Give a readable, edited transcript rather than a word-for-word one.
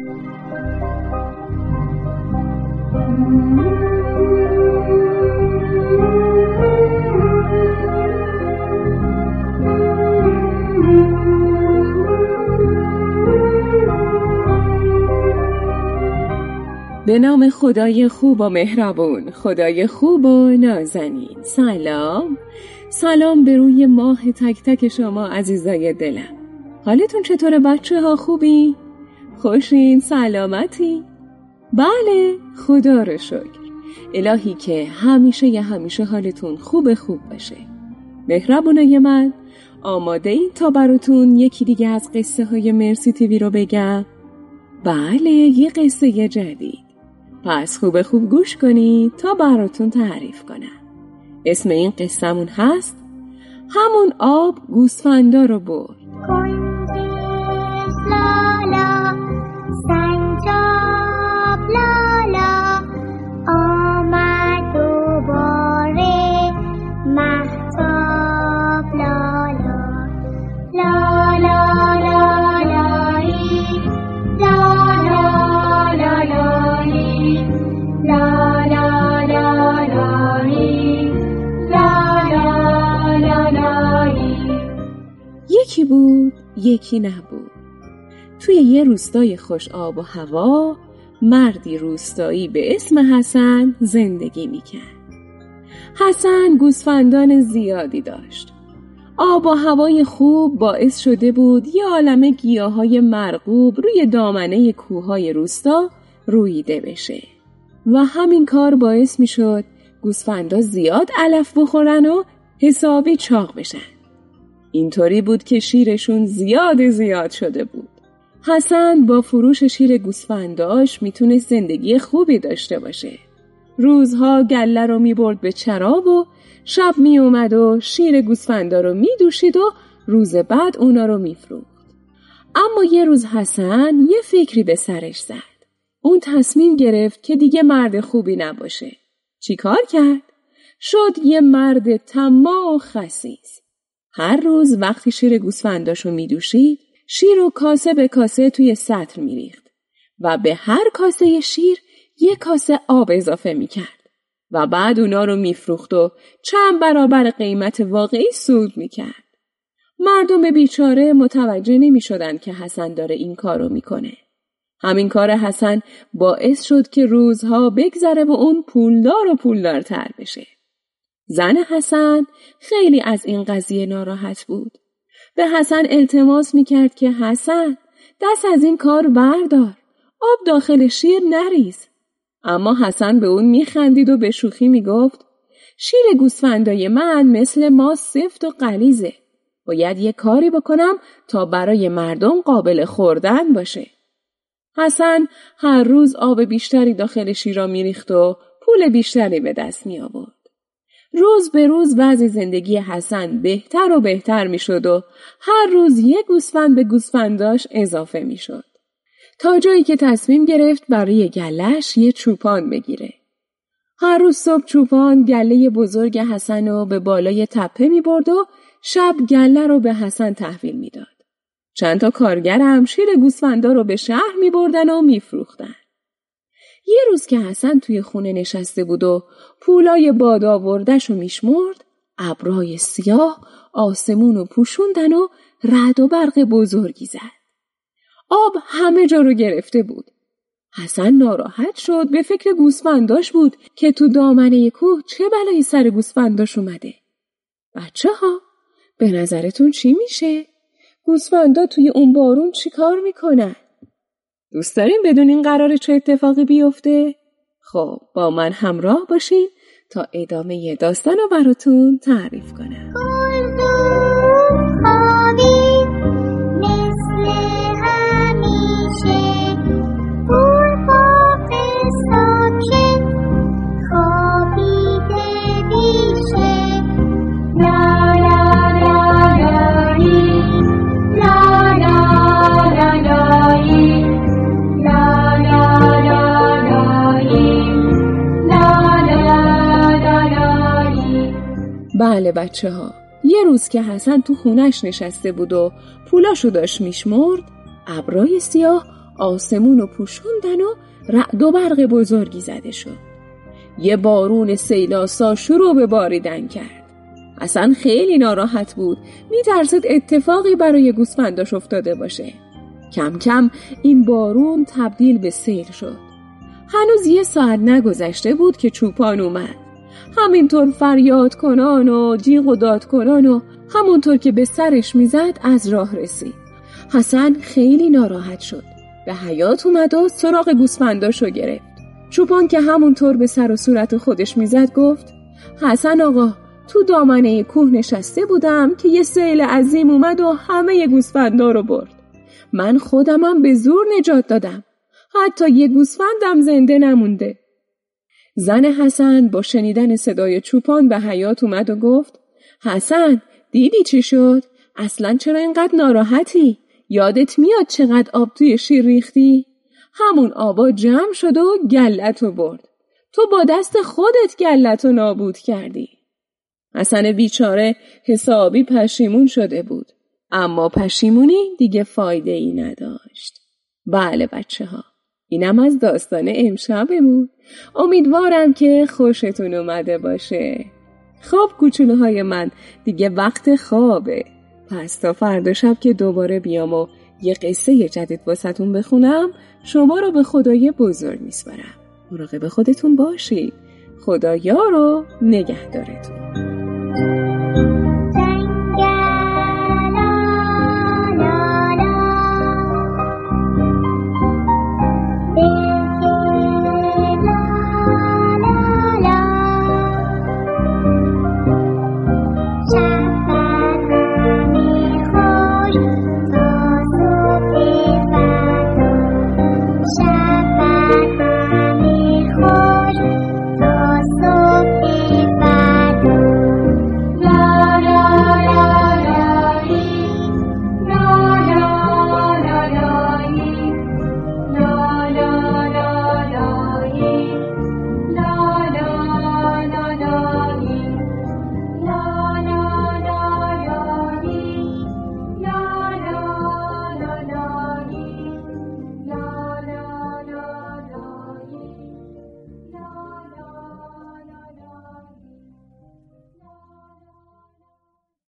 به نام خدای خوب و مهربون، خدای خوب و نازنین. سلام به روی ماه تک تک شما عزیزای دلم. حالتون چطوره بچه ها؟ خوبی؟ خوشین؟ سلامتی؟ بله، خدا رو شکر. الهی که همیشه حالتون خوب باشه. مهربونای من، آماده این تا براتون یکی دیگه از قصه های مرسی تیوی رو بگم؟ بله، یه قصه جدید. پس خوب گوش کنید تا براتون تعریف کنم. اسم این قصه‌مون هست همون آب گوسفندا رو برد. لالا سنجاب لالا آمد دوباره مهتاب لالا لالا لالایی لالا لالایی لالا لالایی لالا لالایی. یکی بود یکی نبود. توی یه روستای خوش آب و هوا مردی روستایی به اسم حسن زندگی میکرد. حسن گوسفندان زیادی داشت. آب و هوای خوب باعث شده بود یه عالمه گیاهای مرغوب روی دامنه کوههای روستا رویده بشه و همین کار باعث میشد گوسفندا زیاد علف بخورن و حسابی چاق بشن. اینطوری بود که شیرشون زیاد شده بود. حسن با فروش شیر گوسفنداش میتونست زندگی خوبی داشته باشه. روزها گله رو میبرد به چرا و شب میومد و شیر گوسفندا رو میدوشید و روز بعد اونا رو میفروخت. اما یه روز حسن یه فکری به سرش زد. اون تصمیم گرفت که دیگه مرد خوبی نباشه. چی کار کرد؟ شد یه مرد طماع و خسیس. هر روز وقتی شیر گوسفنداشو میدوشید، شیر رو کاسه به کاسه توی سطل میریخت و به هر کاسه شیر یک کاسه آب اضافه میکرد و بعد اونا رو میفروخت و چند برابر قیمت واقعی سود میکرد. مردم بیچاره متوجه نمیشدن که حسن داره این کارو میکنه. همین کار حسن باعث شد که روزها بگذره و اون پولدار و پولدارتر بشه. زن حسن خیلی از این قضیه ناراحت بود. به حسن التماس میکرد که حسن دست از این کار بردار، آب داخل شیر نریز. اما حسن به اون میخندید و به شوخی میگفت شیر گوسفندای من مثل ما سفت و غلیظه. باید یه کاری بکنم تا برای مردم قابل خوردن باشه. حسن هر روز آب بیشتری داخل شیرا میریخت و پول بیشتری به دست می آورد. روز به روز وضع زندگی حسن بهتر و بهتر می شد و هر روز یک گوسفند به گوسفنداش اضافه می شد. تا جایی که تصمیم گرفت برای گله‌اش یه چوپان بگیره. هر روز صبح چوپان گله بزرگ حسن رو به بالای تپه می برد و شب گله رو به حسن تحویل می داد. چند تا کارگر هم شیر گوسفندا رو به شهر می بردن و می فروختن. یه روز که حسن توی خونه نشسته بود و پولای باد آوردش رو میشمرد، ابرهای سیاه آسمون رو پوشوندن و رعد و برق بزرگی زد. آب همه جا رو گرفته بود. حسن ناراحت شد، به فکر گوسفنداش بود که تو دامنه کوه چه بلایی سر گوسفنداش اومده. بچه ها، به نظرتون چی میشه؟ گوسفندا توی اون بارون چی کار میکنن؟ دوست دارین بدونین قراره چه اتفاقی بیفته؟ خب با من همراه باشین تا ادامه داستان رو براتون تعریف کنم. بله بچه ها، یه روز که حسن تو خونش نشسته بود و پولاشو داشت میشمرد، ابرای سیاه آسمون رو پوشوندن و رعد و برق بزرگی زده شد. یه بارون سیلاسا شروع به باریدن کرد. حسن خیلی ناراحت بود، می‌ترسید اتفاقی برای گوسفنداش افتاده باشه. کم کم این بارون تبدیل به سیل شد. هنوز 1 ساعت نگذشته بود که چوپان اومد. همینطور فریاد کنان و جیغ و داد کنان و همونطور که به سرش میزد از راه رسید. حسن خیلی ناراحت شد. به حیاط اومد و سراغ گوسفنداشو گرفت. چوپان که همونطور به سر و صورت خودش میزد گفت: حسن آقا، تو دامنه کوه نشسته بودم که یه سیل عظیم اومد و همه گوسفندا رو برد. من خودمم به زور نجات دادم. حتی یه گوسفندم زنده نمونده. زن حسن با شنیدن صدای چوپان به حیاط اومد و گفت: حسن، دیدی چی شد؟ اصلاً چرا اینقدر ناراحتی؟ یادت میاد چقدر آب توی شیر ریختی؟ همون آبا جمع شد و گلتو برد. تو با دست خودت گلتو نابود کردی. حسن بیچاره حسابی پشیمون شده بود. اما پشیمونی دیگه فایده ای نداشت. بله بچه‌ها، اینم از داستان امشبمون. امیدوارم که خوشتون اومده باشه. خب کوچولوهای من، دیگه وقت خوابه. پس تا فردا شب که دوباره بیام و یه قصه جدید واسهتون بخونم، شما رو به خدای بزرگ میسپارم. مراقب خودتون باشید. خدا یار و نگهدارتون.